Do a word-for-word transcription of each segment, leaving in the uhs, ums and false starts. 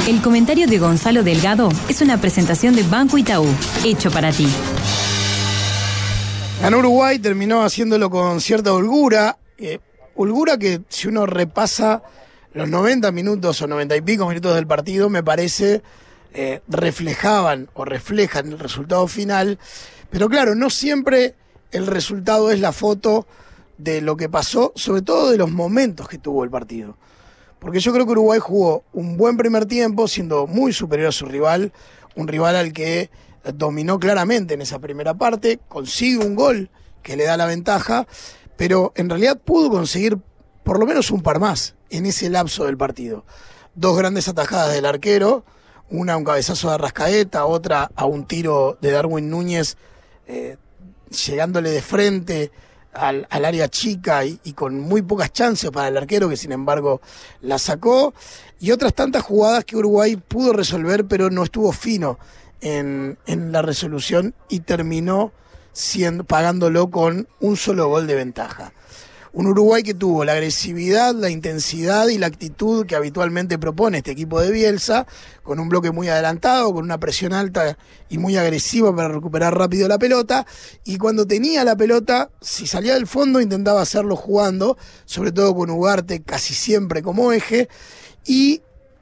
El comentario de Gonzalo Delgado es una presentación de Banco Itaú, hecho para ti. Ganó Uruguay, terminó haciéndolo con cierta holgura. Eh, holgura que si uno repasa los noventa minutos o noventa y pico minutos del partido, me parece, eh, reflejaban o reflejan el resultado final. Pero claro, no siempre el resultado es la foto de lo que pasó, sobre todo de los momentos que tuvo el partido. Porque yo creo que Uruguay jugó un buen primer tiempo, siendo muy superior a su rival, un rival al que dominó claramente en esa primera parte, consigue un gol que le da la ventaja, pero en realidad pudo conseguir por lo menos un par más en ese lapso del partido. Dos grandes atajadas del arquero, una a un cabezazo de Arrascaeta, otra a un tiro de Darwin Núñez, eh, llegándole de frente al, al área chica y, y con muy pocas chances para el arquero, que sin embargo la sacó, y otras tantas jugadas que Uruguay pudo resolver, pero no estuvo fino en, en la resolución y terminó siendo, pagándolo con un solo gol de ventaja. Un Uruguay que tuvo la agresividad, la intensidad y la actitud que habitualmente propone este equipo de Bielsa, con un bloque muy adelantado, con una presión alta y muy agresiva para recuperar rápido la pelota, y cuando tenía la pelota, si salía del fondo intentaba hacerlo jugando, sobre todo con Ugarte casi siempre como eje, y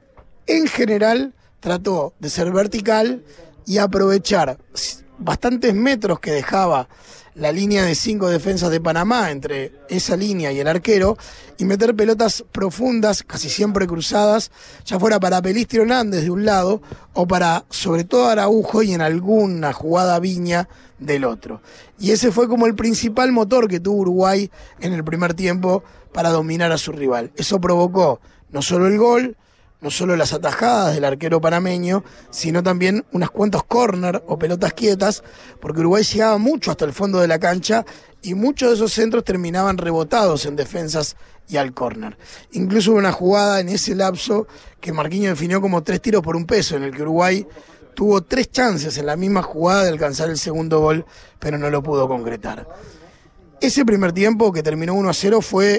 en general trató de ser vertical y aprovechar bastantes metros que dejaba la línea de cinco defensas de Panamá entre esa línea y el arquero y meter pelotas profundas, casi siempre cruzadas, ya fuera para Pelistri Hernández de un lado o para sobre todo Araujo y en alguna jugada Viña del otro. Y ese fue como el principal motor que tuvo Uruguay en el primer tiempo para dominar a su rival. Eso provocó no solo el gol, no solo las atajadas del arquero panameño, sino también unas cuantos córner o pelotas quietas, porque Uruguay llegaba mucho hasta el fondo de la cancha y muchos de esos centros terminaban rebotados en defensas y al córner. Incluso hubo una jugada en ese lapso que Marquinhos definió como tres tiros por un peso, en el que Uruguay tuvo tres chances en la misma jugada de alcanzar el segundo gol, pero no lo pudo concretar. Ese primer tiempo, que terminó uno a cero, fue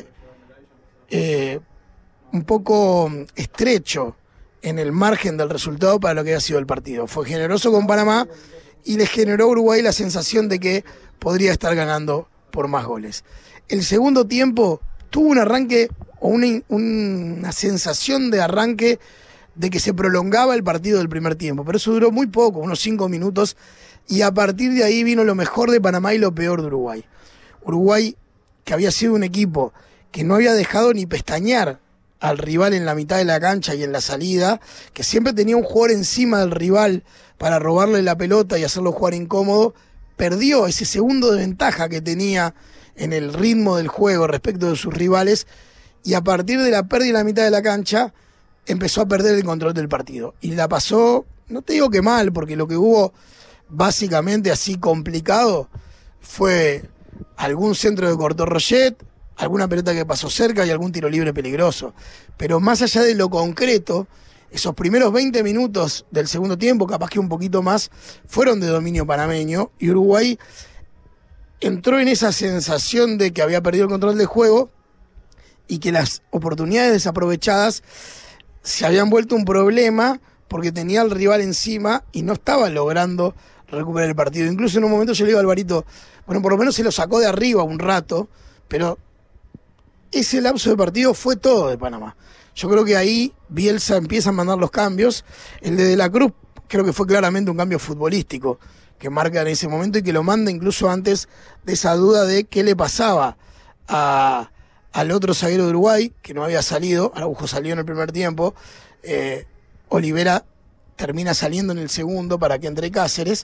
Eh, un poco estrecho en el margen del resultado para lo que había sido el partido. Fue generoso con Panamá y le generó a Uruguay la sensación de que podría estar ganando por más goles. El segundo tiempo tuvo un arranque o una, una sensación de arranque de que se prolongaba el partido del primer tiempo, pero eso duró muy poco, unos cinco minutos, y a partir de ahí vino lo mejor de Panamá y lo peor de Uruguay. Uruguay, que había sido un equipo que no había dejado ni pestañear al rival en la mitad de la cancha y en la salida, que siempre tenía un jugador encima del rival para robarle la pelota y hacerlo jugar incómodo, perdió ese segundo de ventaja que tenía en el ritmo del juego respecto de sus rivales, y a partir de la pérdida en la mitad de la cancha empezó a perder el control del partido. Y la pasó, no te digo que mal, porque lo que hubo básicamente así complicado fue algún centro de Cortó Roget, alguna pelota que pasó cerca y algún tiro libre peligroso. Pero más allá de lo concreto, esos primeros veinte minutos del segundo tiempo, capaz que un poquito más, fueron de dominio panameño, y Uruguay entró en esa sensación de que había perdido el control del juego y que las oportunidades desaprovechadas se habían vuelto un problema porque tenía al rival encima y no estaba logrando recuperar el partido. Incluso en un momento yo le digo a Alvarito, bueno, por lo menos se lo sacó de arriba un rato, pero ese lapso de partido fue todo de Panamá. Yo creo que ahí Bielsa empieza a mandar los cambios. El de De la Cruz creo que fue claramente un cambio futbolístico que marca en ese momento y que lo manda incluso antes de esa duda de qué le pasaba a, al otro zaguero de Uruguay, que no había salido. Araujo salió en el primer tiempo. Eh, Olivera termina saliendo en el segundo para que entre Cáceres.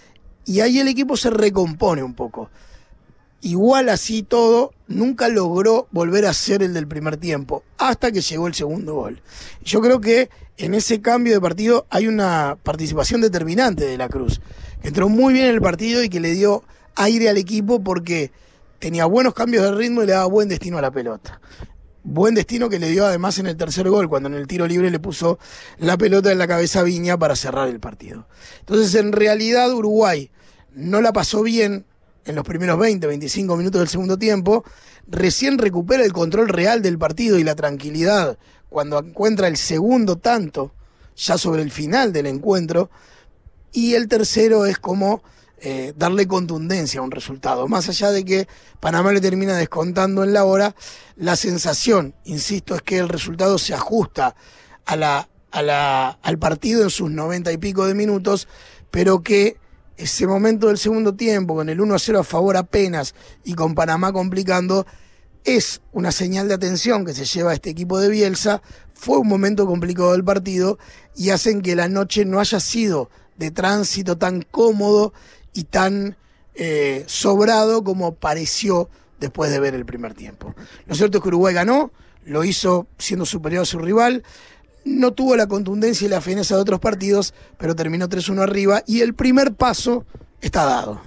Y ahí el equipo se recompone un poco. Igual así todo, nunca logró volver a ser el del primer tiempo, hasta que llegó el segundo gol. Yo creo que en ese cambio de partido hay una participación determinante de la Cruz, que entró muy bien en el partido y que le dio aire al equipo porque tenía buenos cambios de ritmo y le daba buen destino a la pelota. Buen destino que le dio además en el tercer gol, cuando en el tiro libre le puso la pelota en la cabeza a Viña para cerrar el partido. Entonces, en realidad, Uruguay no la pasó bien en los primeros veinte, veinticinco minutos del segundo tiempo, recién recupera el control real del partido y la tranquilidad cuando encuentra el segundo tanto ya sobre el final del encuentro. Y el tercero es como eh, darle contundencia a un resultado. Más allá de que Panamá le termina descontando en la hora, la sensación, insisto, es que el resultado se ajusta a la, a la, al partido en sus noventa y pico de minutos, pero que ese momento del segundo tiempo, con el uno a cero a favor apenas y con Panamá complicando, es una señal de atención que se lleva a este equipo de Bielsa. Fue un momento complicado del partido y hacen que la noche no haya sido de tránsito tan cómodo y tan eh, sobrado como pareció después de ver el primer tiempo. Lo cierto es que Uruguay ganó, lo hizo siendo superior a su rival, no tuvo la contundencia y la fineza de otros partidos, pero terminó tres uno arriba y el primer paso está dado.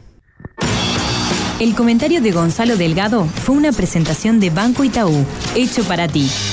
El comentario de Gonzalo Delgado fue una presentación de Banco Itaú, hecho para ti.